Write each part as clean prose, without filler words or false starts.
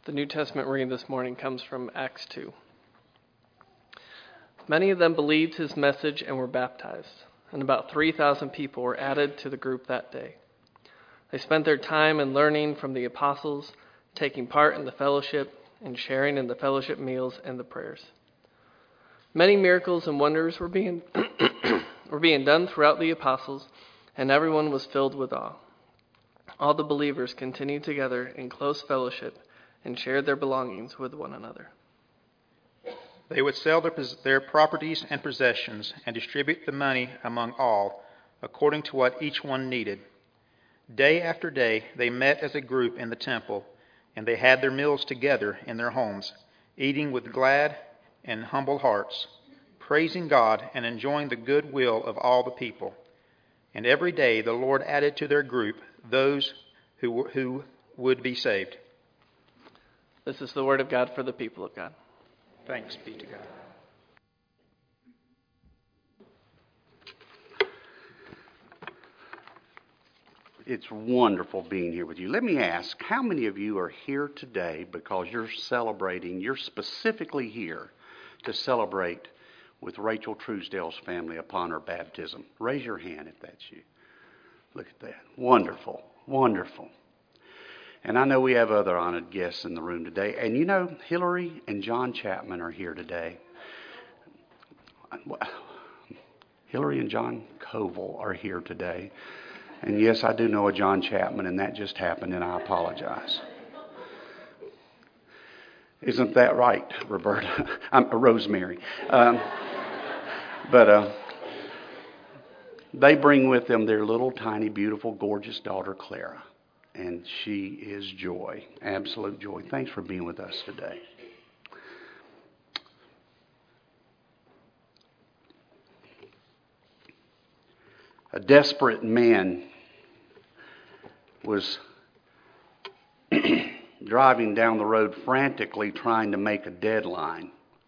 The New Testament reading this morning comes from Acts 2. Many of them believed his message and were baptized, and about 3,000 people were added to the group that day. They spent their time in learning from the apostles, taking part in the fellowship, and sharing in the fellowship meals and the prayers. Many miracles and wonders were being done throughout the apostles, and everyone was filled with awe. All the believers continued together in close fellowship and shared their belongings with one another. They would sell their properties and possessions and distribute the money among all, according to what each one needed. Day after day they met as a group in the temple, and they had their meals together in their homes, eating with glad and humble hearts, praising God and enjoying the good will of all the people. And every day the Lord added to their group those who would be saved. This is the word of God for the people of God. Thanks be to God. It's wonderful being here with you. Let me ask, how many of you are here today because you're specifically here to celebrate with Rachel Truesdale's family upon her baptism? Raise your hand if that's you. Look at that. Wonderful, wonderful. And I know we have other honored guests in the room today. And you know, Hillary and John Chapman are here today. Hillary and John Koval are here today. And yes, I do know a John Chapman, and that just happened, and I apologize. Isn't that right, Roberta? Rosemary. But they bring with them their little, tiny, beautiful, gorgeous daughter, Clara. And she is joy, absolute joy. Thanks for being with us today. A desperate man was driving down the road frantically trying to make a deadline.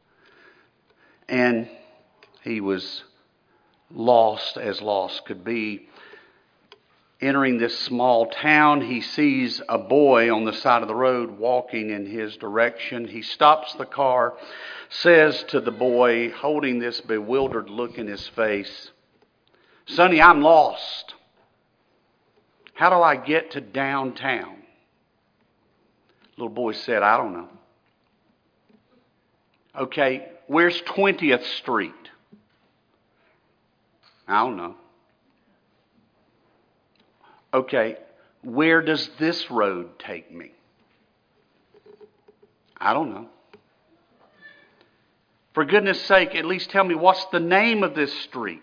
And he was lost as lost could be. Entering this small town, he sees a boy on the side of the road walking in his direction. He stops the car, says to the boy, holding this bewildered look in his face, "Sonny, I'm lost. How do I get to downtown?" Little boy said, "I don't know." "Okay, where's 20th Street?" "I don't know." "Okay, where does this road take me?" "I don't know." "For goodness sake, at least tell me, what's the name of this street?"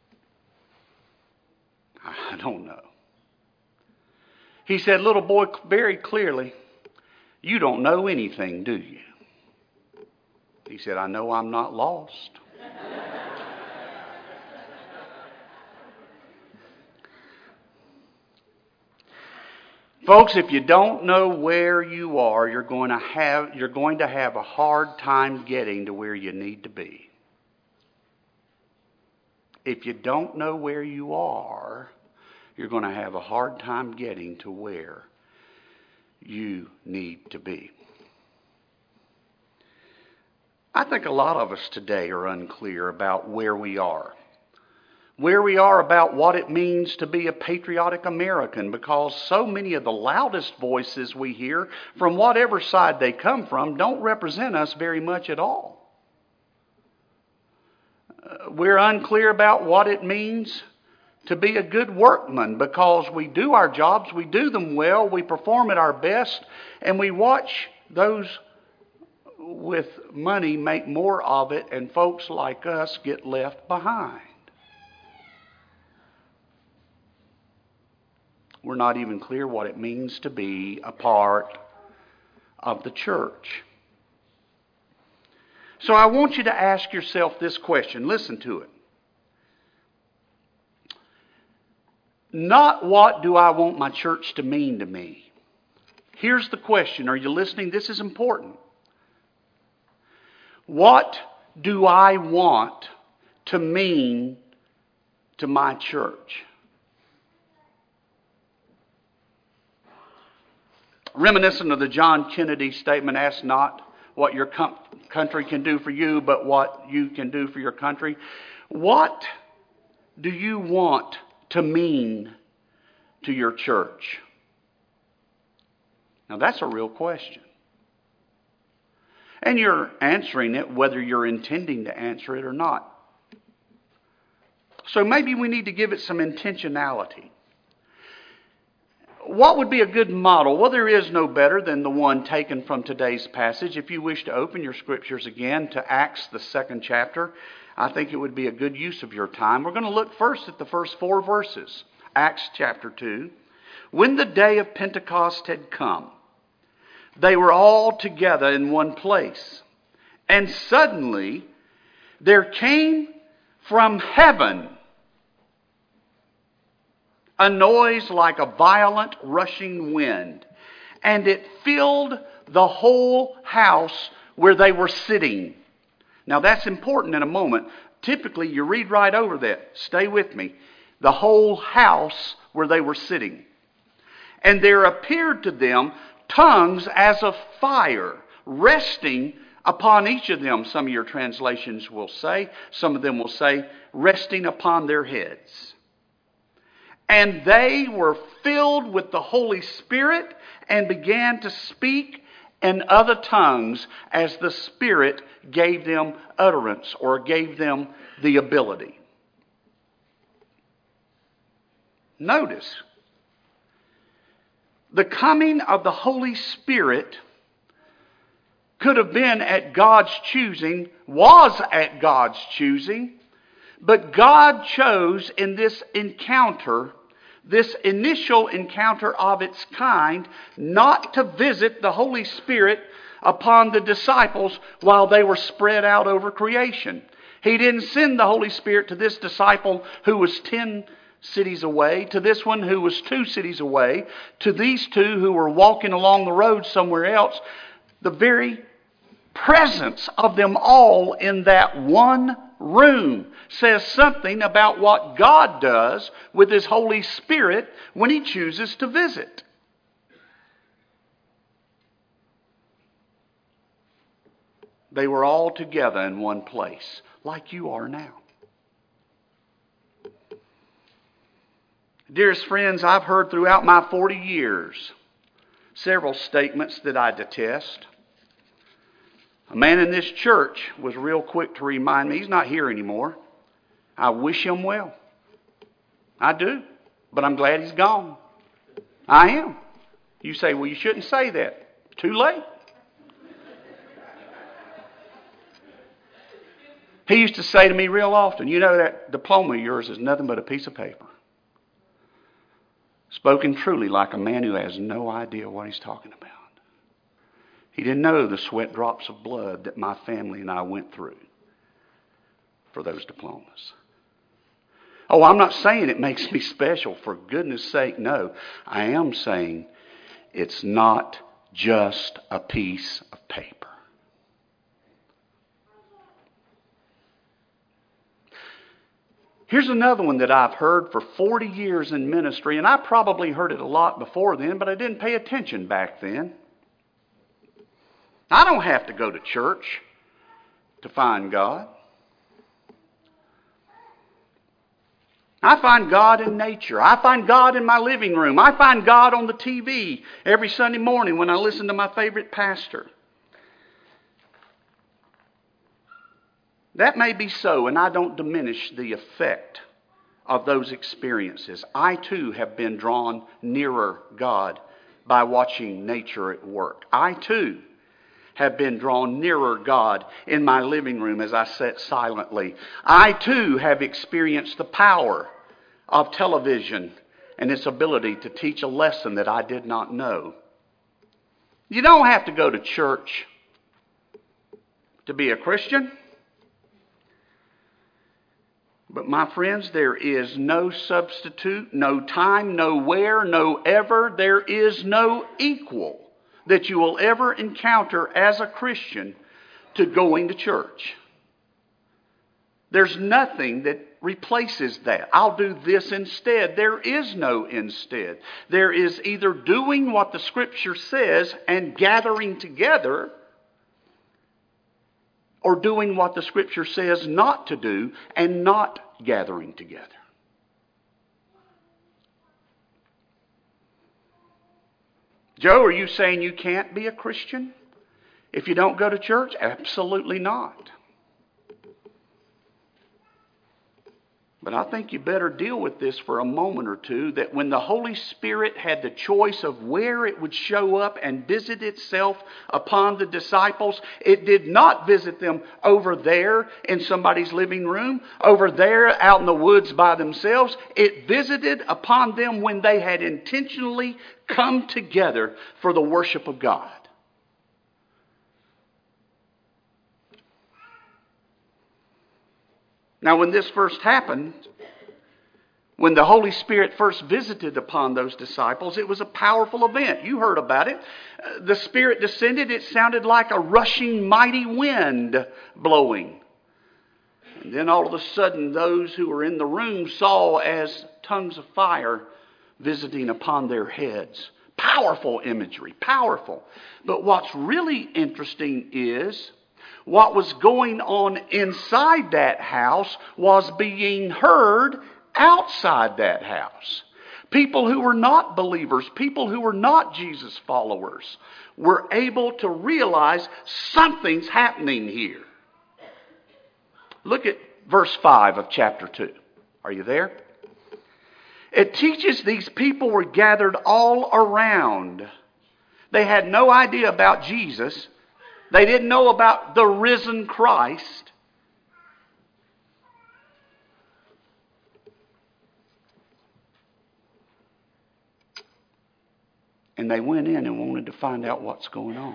"I don't know." He said, "Little boy, very clearly, you don't know anything, do you?" He said, "I know I'm not lost." Folks, if you don't know where you are, you're going to have a hard time getting to where you need to be. If you don't know where you are, you're going to have a hard time getting to where you need to be. I think a lot of us today are unclear about where we are. Where we are about what it means to be a patriotic American, because so many of the loudest voices we hear, from whatever side they come from, don't represent us very much at all. We're unclear about what it means to be a good workman, because we do our jobs, we do them well, we perform at our best, and we watch those with money make more of it, and folks like us get left behind. We're not even clear what it means to be a part of the church. So I want you to ask yourself this question. Listen to it. Not what do I want my church to mean to me. Here's the question. Are you listening? This is important. What do I want to mean to my church? reminiscent of the John Kennedy statement, ask not what your country can do for you, but what you can do for your country. What do you want to mean to your church? Now that's a real question. And you're answering it whether you're intending to answer it or not. So maybe we need to give it some intentionality. What would be a good model? Well, there is no better than the one taken from today's passage. If you wish to open your scriptures again to Acts, the 2nd chapter, I think it would be a good use of your time. We're going to look first at the first 4 verses. Acts chapter 2. When the day of Pentecost had come, they were all together in one place. And suddenly there came from heaven a noise like a violent rushing wind, and it filled the whole house where they were sitting. Now that's important in a moment. Typically you read right over that. Stay with me. The whole house where they were sitting. And there appeared to them tongues as of fire, resting upon each of them. Some of your translations will say, some of them will say, resting upon their heads. And they were filled with the Holy Spirit and began to speak in other tongues as the Spirit gave them utterance or gave them the ability. Notice, the coming of the Holy Spirit could have been at God's choosing, was at God's choosing, but God chose in this encounter, this initial encounter of its kind, not to visit the Holy Spirit upon the disciples while they were spread out over creation. He didn't send the Holy Spirit to this disciple who was 10 cities away, to this one who was 2 cities away, to these 2 who were walking along the road somewhere else. The very presence of them all in that one room says something about what God does with His Holy Spirit when He chooses to visit. They were all together in one place, like you are now. Dearest friends, I've heard throughout my 40 years several statements that I detest. A man in this church was real quick to remind me, he's not here anymore. I wish him well. I do. But I'm glad he's gone. I am. You say, well, you shouldn't say that. Too late. He used to say to me real often, you know, that diploma of yours is nothing but a piece of paper. Spoken truly like a man who has no idea what he's talking about. He didn't know the sweat drops of blood that my family and I went through for those diplomas. Oh, I'm not saying it makes me special. For goodness sake, no. I am saying it's not just a piece of paper. Here's another one that I've heard for 40 years in ministry, and I probably heard it a lot before then, but I didn't pay attention back then. I don't have to go to church to find God. I find God in nature. I find God in my living room. I find God on the TV every Sunday morning when I listen to my favorite pastor. That may be so, and I don't diminish the effect of those experiences. I too have been drawn nearer God by watching nature at work. I too have been drawn nearer God in my living room as I sat silently. I too have experienced the power of television and its ability to teach a lesson that I did not know. You don't have to go to church to be a Christian. But my friends, there is no substitute, no time, no where, no ever. There is no equal that you will ever encounter as a Christian to going to church. There's nothing that replaces that. I'll do this instead. There is no instead. There is either doing what the Scripture says and gathering together, or doing what the Scripture says not to do and not gathering together. Joe, are you saying you can't be a Christian if you don't go to church? Absolutely not. But I think you better deal with this for a moment or two, that when the Holy Spirit had the choice of where it would show up and visit itself upon the disciples, it did not visit them over there in somebody's living room, over there out in the woods by themselves. It visited upon them when they had intentionally come together for the worship of God. Now, when this first happened, when the Holy Spirit first visited upon those disciples, it was a powerful event. You heard about it. The Spirit descended. It sounded like a rushing mighty wind blowing. And then all of a sudden, those who were in the room saw as tongues of fire visiting upon their heads. Powerful imagery, powerful. But what's really interesting is what was going on inside that house was being heard outside that house. People who were not believers, people who were not Jesus followers, were able to realize something's happening here. Look at verse 5 of chapter 2. Are you there? It teaches these people were gathered all around. They had no idea about Jesus. They didn't know about the risen Christ. And they went in and wanted to find out what's going on.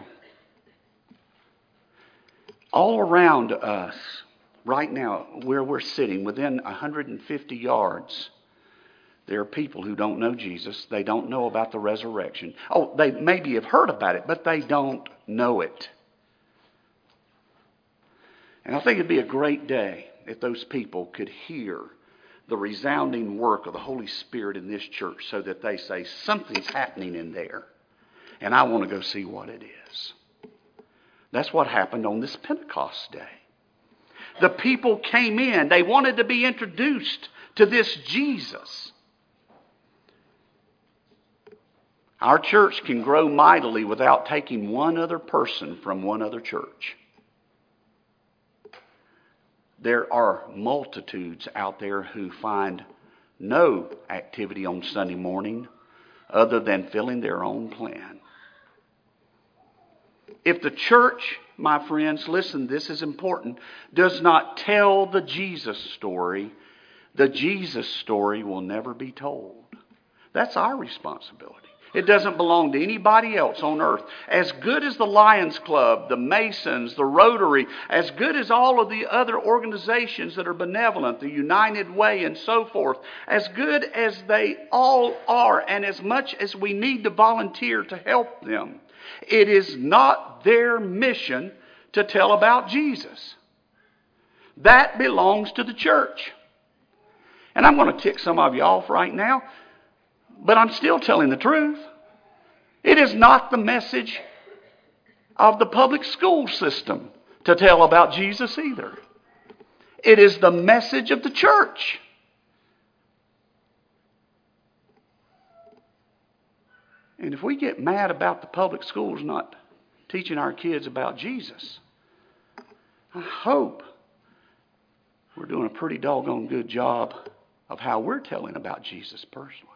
All around us, right now, where we're sitting, within 150 yards, there are people who don't know Jesus. They don't know about the resurrection. Oh, they maybe have heard about it, but they don't know it. And I think it'd be a great day if those people could hear the resounding work of the Holy Spirit in this church, so that they say, something's happening in there, and I want to go see what it is. That's what happened on this Pentecost day. The people came in. They wanted to be introduced to this Jesus. Our church can grow mightily without taking one other person from one other church. There are multitudes out there who find no activity on Sunday morning other than filling their own plan. If the church, my friends, listen, this is important, does not tell the Jesus story will never be told. That's our responsibility. It doesn't belong to anybody else on earth. As good as the Lions Club, the Masons, the Rotary, as good as all of the other organizations that are benevolent, the United Way and so forth, as good as they all are, and as much as we need to volunteer to help them, it is not their mission to tell about Jesus. That belongs to the church. And I'm going to tick some of you off right now, but I'm still telling the truth. It is not the message of the public school system to tell about Jesus either. It is the message of the church. And if we get mad about the public schools not teaching our kids about Jesus, I hope we're doing a pretty doggone good job of how we're telling about Jesus personally.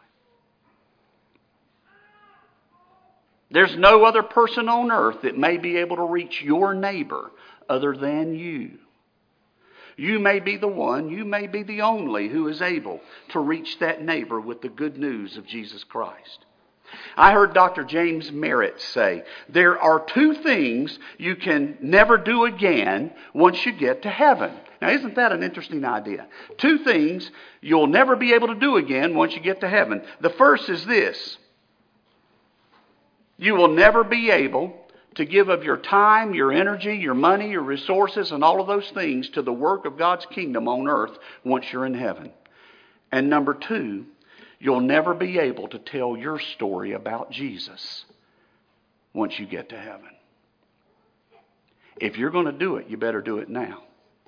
There's no other person on earth that may be able to reach your neighbor other than you. You may be the one, you may be the only who is able to reach that neighbor with the good news of Jesus Christ. I heard Dr. James Merritt say, there are two things you can never do again once you get to heaven. Now, isn't that an interesting idea? Two things you'll never be able to do again once you get to heaven. The first is this: you will never be able to give of your time, your energy, your money, your resources, and all of those things to the work of God's kingdom on earth once you're in heaven. And number two, you'll never be able to tell your story about Jesus once you get to heaven. If you're going to do it, you better do it now.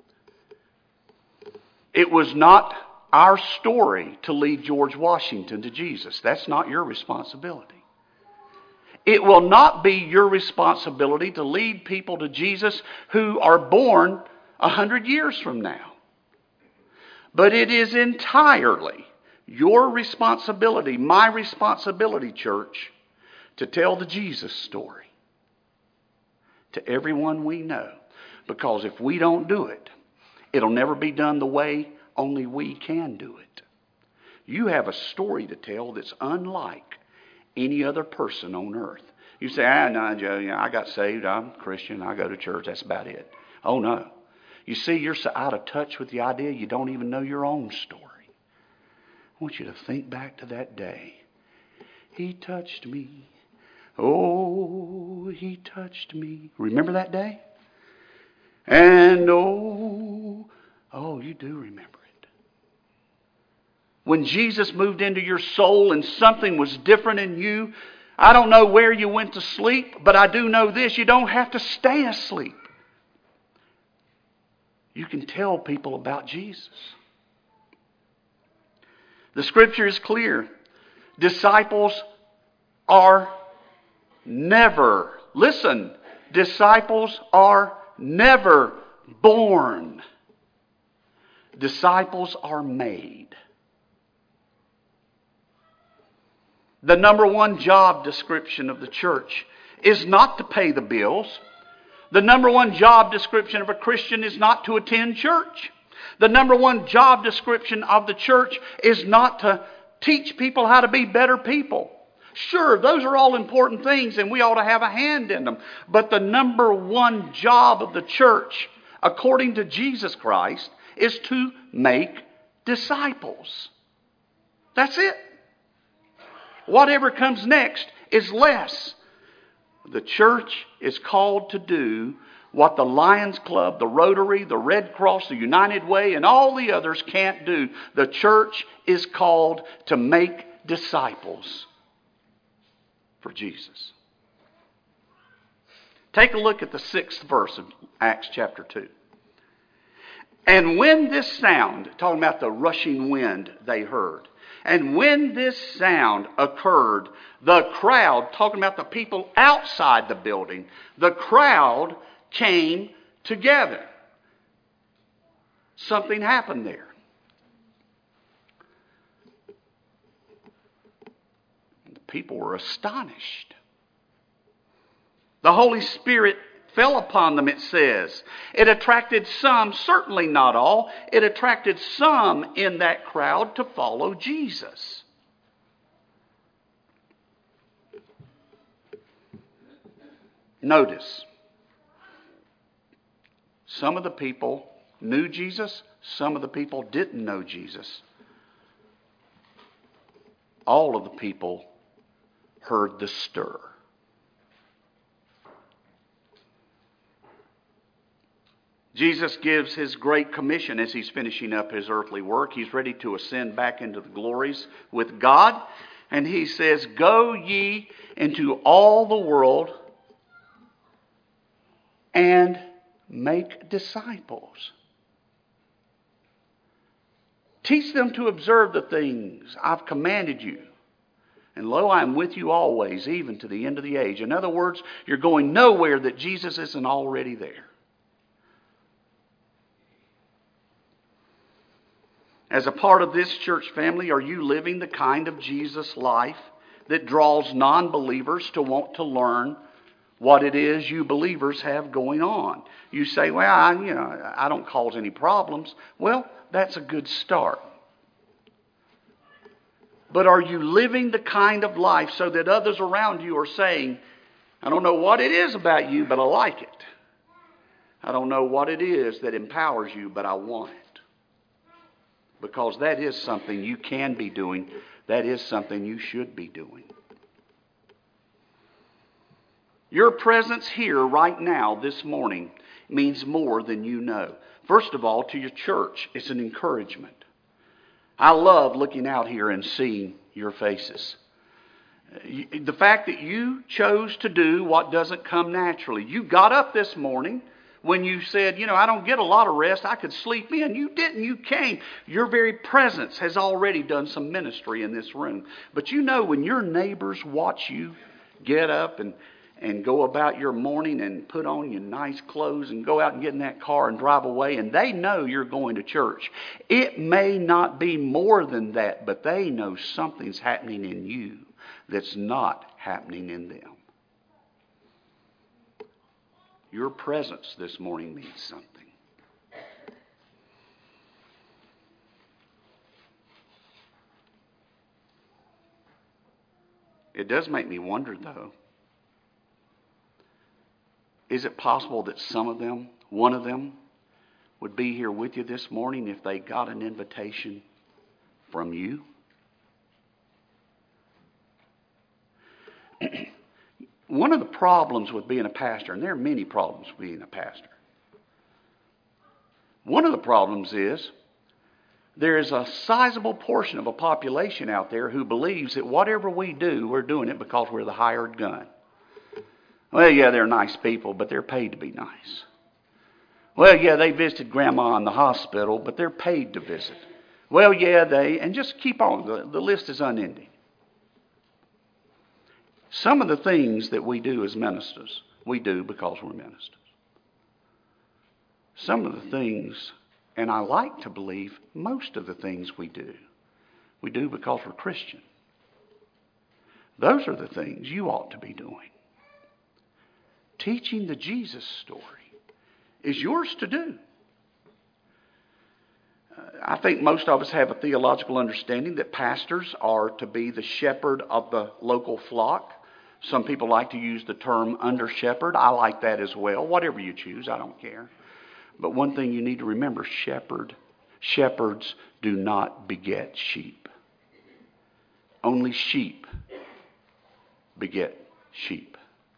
It was not our story to lead George Washington to Jesus. That's not your responsibility. It will not be your responsibility to lead people to Jesus who are born 100 years from now. But it is entirely your responsibility, my responsibility, church, to tell the Jesus story to everyone we know. Because if we don't do it, it'll never be done the way only we can do it. You have a story to tell that's unlike any other person on earth. You say, no, Joe, I got saved, I'm a Christian, I go to church, that's about it. Oh, no. You see, you're so out of touch with the idea you don't even know your own story. I want you to think back to that day. He touched me. Oh, he touched me. Remember that day? And oh, you do remember it. When Jesus moved into your soul and something was different in you, I don't know where you went to sleep, but I do know this: you don't have to stay asleep. You can tell people about Jesus. The scripture is clear. Disciples are never, listen, disciples are never born. Disciples are made. The number one job description of the church is not to pay the bills. The number one job description of a Christian is not to attend church. The number one job description of the church is not to teach people how to be better people. Sure, those are all important things and we ought to have a hand in them. But the number one job of the church, according to Jesus Christ, is to make disciples. That's it. Whatever comes next is less. The church is called to do what the Lions Club, the Rotary, the Red Cross, the United Way, and all the others can't do. The church is called to make disciples for Jesus. Take a look at the 6th verse of Acts chapter 2. And when this sound, talking about the rushing wind they heard, and when this sound occurred, the crowd, talking about the people outside the building, the crowd came together. Something happened there. The people were astonished. The Holy Spirit fell upon them, it says. It attracted some, certainly not all, it attracted some in that crowd to follow Jesus. Notice, some of the people knew Jesus, some of the people didn't know Jesus. All of the people heard the stir. Jesus gives his great commission as he's finishing up his earthly work. He's ready to ascend back into the glories with God. And he says, "Go ye into all the world and make disciples. Teach them to observe the things I've commanded you. And lo, I am with you always, even to the end of the age." In other words, you're going nowhere that Jesus isn't already there. As a part of this church family, are you living the kind of Jesus life that draws non-believers to want to learn what it is you believers have going on? You say, well, I don't cause any problems. Well, that's a good start. But are you living the kind of life so that others around you are saying, I don't know what it is about you, but I like it. I don't know what it is that empowers you, but I want it. Because that is something you can be doing. That is something you should be doing. Your presence here right now this morning means more than you know. First of all, to your church, it's an encouragement. I love looking out here and seeing your faces. The fact that you chose to do what doesn't come naturally. You got up this morning when you said, I don't get a lot of rest. I could sleep in. You didn't. You came. Your very presence has already done some ministry in this room. But when your neighbors watch you get up and go about your morning and put on your nice clothes and go out and get in that car and drive away, and they know you're going to church. It may not be more than that, but they know something's happening in you that's not happening in them. Your presence this morning means something. It does make me wonder, though. Is it possible that some of them, one of them, would be here with you this morning if they got an invitation from you? One of the problems with being a pastor, and there are many problems with being a pastor. One of the problems is there is a sizable portion of a population out there who believes that whatever we do, we're doing it because we're the hired gun. Well, yeah, they're nice people, but they're paid to be nice. Well, yeah, they visited Grandma in the hospital, but they're paid to visit. Well, yeah, and just keep on. The list is unending. Some of the things that we do as ministers, we do because we're ministers. Some of the things, and I like to believe most of the things we do because we're Christian. Those are the things you ought to be doing. Teaching the Jesus story is yours to do. I think most of us have a theological understanding that pastors are to be the shepherd of the local flock. Some people like to use the term under shepherd. I like that as well. Whatever you choose, I don't care. But one thing you need to remember, shepherds do not beget sheep. Only sheep beget sheep.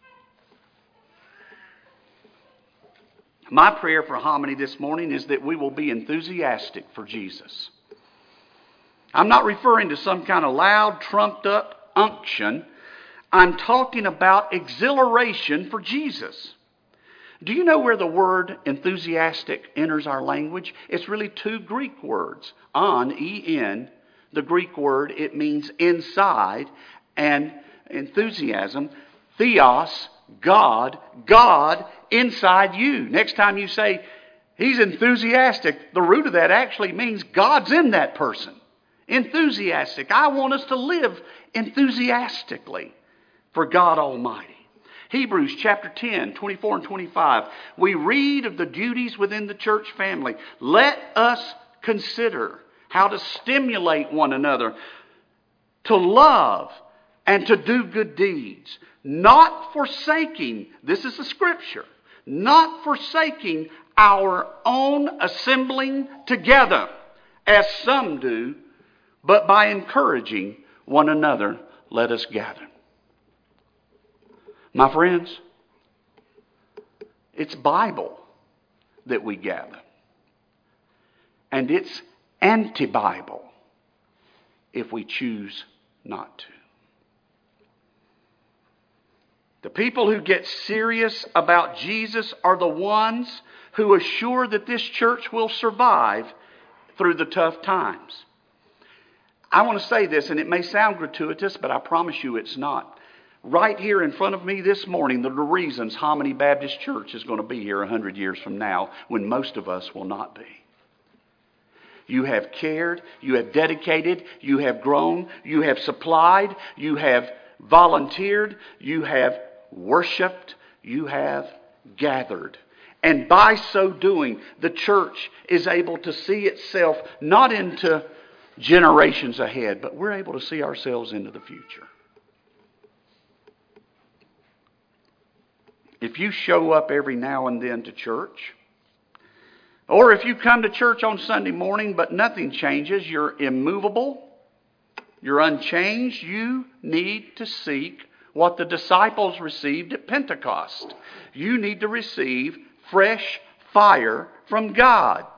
My prayer for Hominy this morning is that we will be enthusiastic for Jesus. I'm not referring to some kind of loud, trumped up unction. I'm talking about exhilaration for Jesus. Do you know where the word enthusiastic enters our language? It's really two Greek words. On, E-N, the Greek word, it means inside, and enthusiasm, theos, God inside you. Next time you say, he's enthusiastic, the root of that actually means God's in that person. Enthusiastic. I want us to live enthusiastically for God Almighty. Hebrews chapter 10, 24 and 25. We read of the duties within the church family. Let us consider how to stimulate one another to love and to do good deeds. Not forsaking, this is the scripture, not forsaking our own assembling together, as some do, but by encouraging one another, let us gather. My friends, it's Bible that we gather. And it's anti-Bible if we choose not to. The people who get serious about Jesus are the ones who assure that this church will survive through the tough times. I want to say this, and it may sound gratuitous, but I promise you it's not. Right here in front of me this morning, there are the reasons Hominy Baptist Church is going to be here 100 years from now when most of us will not be. You have cared, you have dedicated, you have grown, you have supplied, you have volunteered, you have worshipped, you have gathered. And by so doing, the church is able to see itself not into generations ahead, but we're able to see ourselves into the future. If you show up every now and then to church, or if you come to church on Sunday morning but nothing changes, you're immovable, you're unchanged, you need to seek what the disciples received at Pentecost. You need to receive fresh fire from God.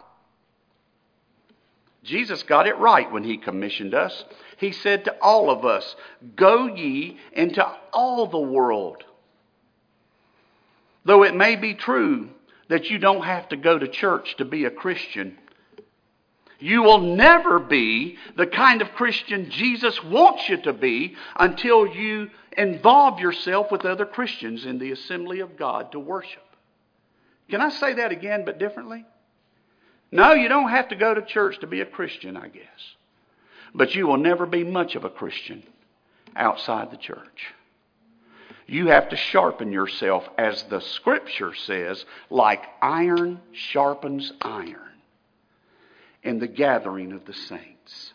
Jesus got it right when he commissioned us. He said to all of us, "Go ye into all the world." Though it may be true that you don't have to go to church to be a Christian, you will never be the kind of Christian Jesus wants you to be until you involve yourself with other Christians in the assembly of God to worship. Can I say that again but differently? No, you don't have to go to church to be a Christian, I guess. But you will never be much of a Christian outside the church. You have to sharpen yourself, as the Scripture says, like iron sharpens iron in the gathering of the saints.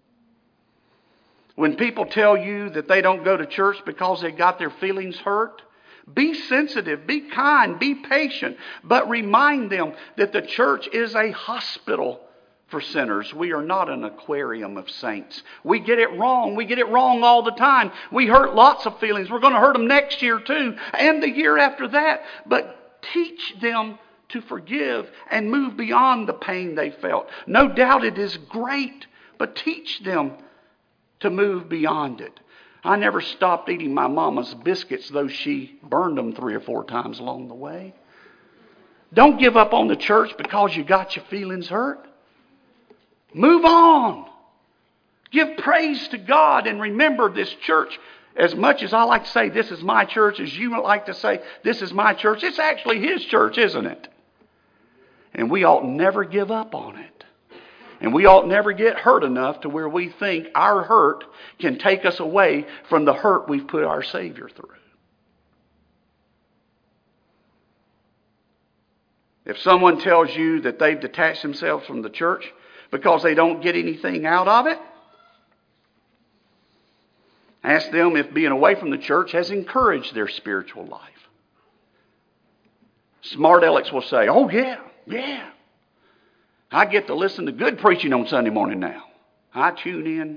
When people tell you that they don't go to church because they got their feelings hurt, be sensitive, be kind, be patient, but remind them that the church is a hospital for sinners. We are not an aquarium of saints. We get it wrong. We get it wrong all the time. We hurt lots of feelings. We're going to hurt them next year too, and the year after that. But teach them to forgive and move beyond the pain they felt. No doubt it is great, but teach them to move beyond it. I never stopped eating my mama's biscuits, though she burned them 3 or 4 times along the way. Don't give up on the church because you got your feelings hurt. Move on. Give praise to God and remember this church. As much as I like to say this is my church, as you like to say this is my church, it's actually His church, isn't it? And we ought never give up on it. And we ought never get hurt enough to where we think our hurt can take us away from the hurt we've put our Savior through. If someone tells you that they've detached themselves from the church because they don't get anything out of it, ask them if being away from the church has encouraged their spiritual life. Smart alecks will say, "Oh yeah. I get to listen to good preaching on Sunday morning now. I tune in."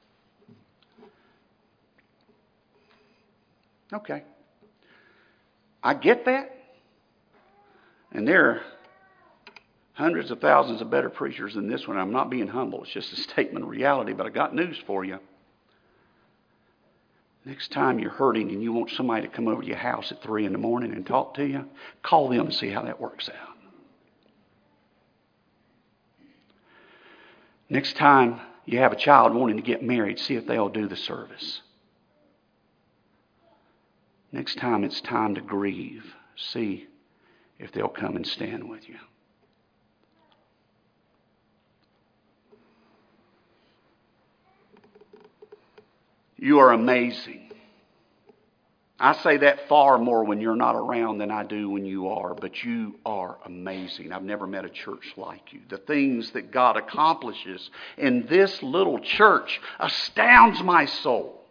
Okay. I get that. And there are hundreds of thousands of better preachers than this one. I'm not being humble. It's just a statement of reality. But I got news for you. Next time you're hurting and you want somebody to come over to your house at 3 in the morning and talk to you, call them and see how that works out. Next time you have a child wanting to get married, see if they'll do the service. Next time it's time to grieve, see if they'll come and stand with you. You are amazing. I say that far more when you're not around than I do when you are, but you are amazing. I've never met a church like you. The things that God accomplishes in this little church astounds my soul.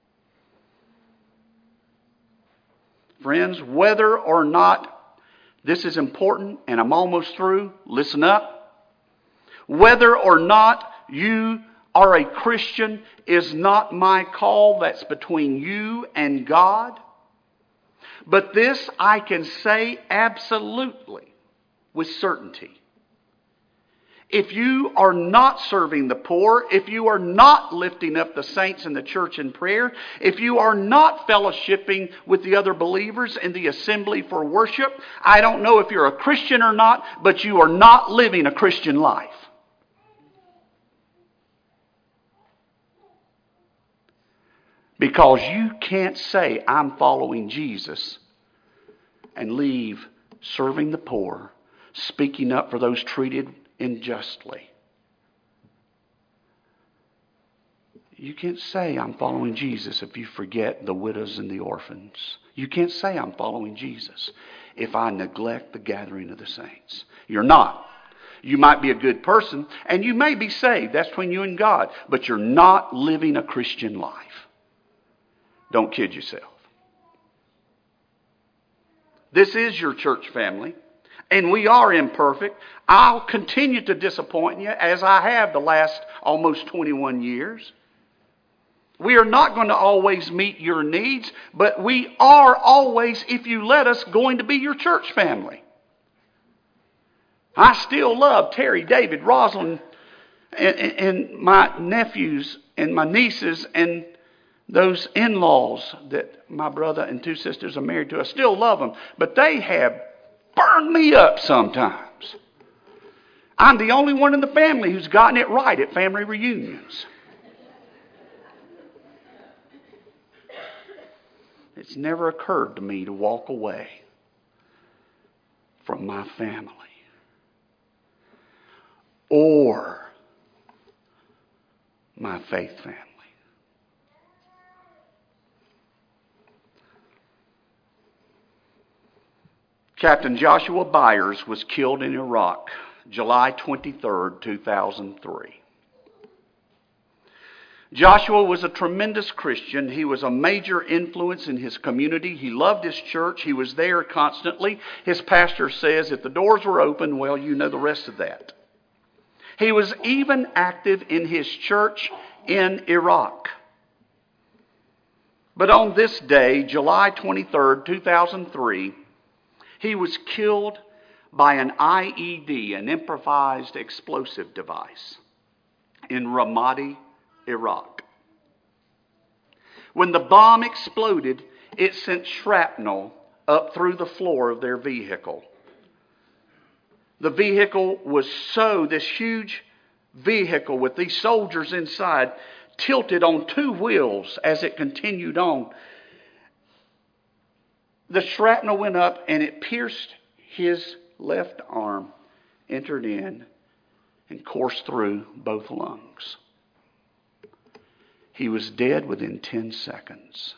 Friends, whether or not this is important, and I'm almost through, listen up. Whether or not you are a Christian is not my call. That's between you and God. But this I can say absolutely with certainty. If you are not serving the poor, if you are not lifting up the saints in the church in prayer, if you are not fellowshipping with the other believers in the assembly for worship, I don't know if you're a Christian or not, but you are not living a Christian life. Because you can't say, "I'm following Jesus," and leave serving the poor, speaking up for those treated unjustly. You can't say, "I'm following Jesus," if you forget the widows and the orphans. You can't say, "I'm following Jesus," if I neglect the gathering of the saints. You're not. You might be a good person, and you may be saved. That's between you and God. But you're not living a Christian life. Don't kid yourself. This is your church family, and we are imperfect. I'll continue to disappoint you as I have the last almost 21 years. We are not going to always meet your needs, but we are always, if you let us, going to be your church family. I still love Terry, David, Rosalind, and my nephews and my nieces and those in-laws that my brother and two sisters are married to. I still love them, but they have burned me up sometimes. I'm the only one in the family who's gotten it right at family reunions. It's never occurred to me to walk away from my family or my faith family. Captain Joshua Byers was killed in Iraq, July 23rd, 2003. Joshua was a tremendous Christian. He was a major influence in his community. He loved his church. He was there constantly. His pastor says if the doors were open, well, you know the rest of that. He was even active in his church in Iraq. But on this day, July 23rd, 2003, he was killed by an IED, an improvised explosive device, in Ramadi, Iraq. When the bomb exploded, it sent shrapnel up through the floor of their vehicle. The vehicle was this huge vehicle with these soldiers inside, tilted on two wheels as it continued on. The shrapnel went up and it pierced his left arm, entered in, and coursed through both lungs. He was dead within 10 seconds.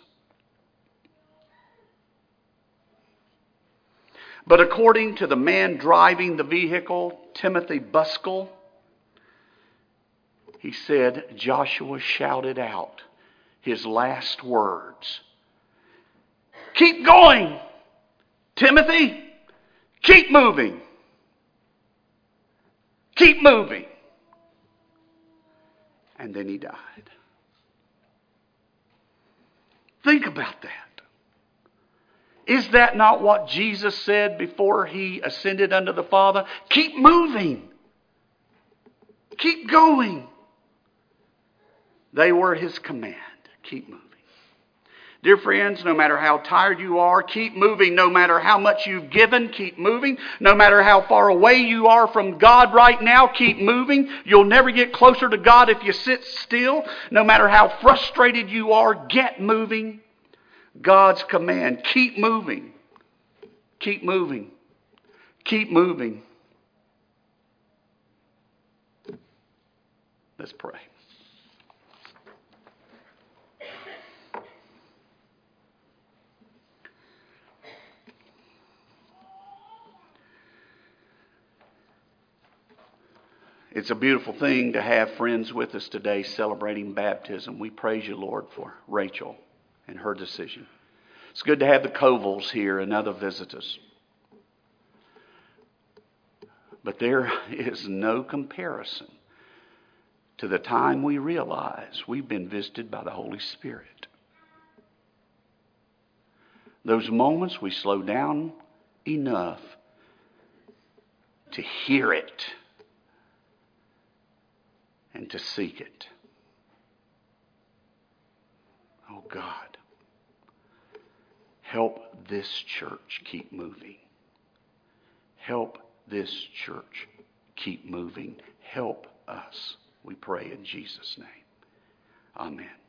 But according to the man driving the vehicle, Timothy Buskell, he said Joshua shouted out his last words. "Keep going, Timothy. Keep moving. Keep moving." And then he died. Think about that. Is that not what Jesus said before he ascended unto the Father? Keep moving. Keep going. They were his command. Keep moving. Dear friends, no matter how tired you are, keep moving. No matter how much you've given, keep moving. No matter how far away you are from God right now, keep moving. You'll never get closer to God if you sit still. No matter how frustrated you are, get moving. God's command, keep moving. Keep moving. Keep moving. Let's pray. It's a beautiful thing to have friends with us today celebrating baptism. We praise you, Lord, for Rachel and her decision. It's good to have the Covels here and other visitors. But there is no comparison to the time we realize we've been visited by the Holy Spirit. Those moments we slow down enough to hear it and to seek it. Oh God, help this church keep moving. Help this church keep moving. Help us, we pray in Jesus' name. Amen.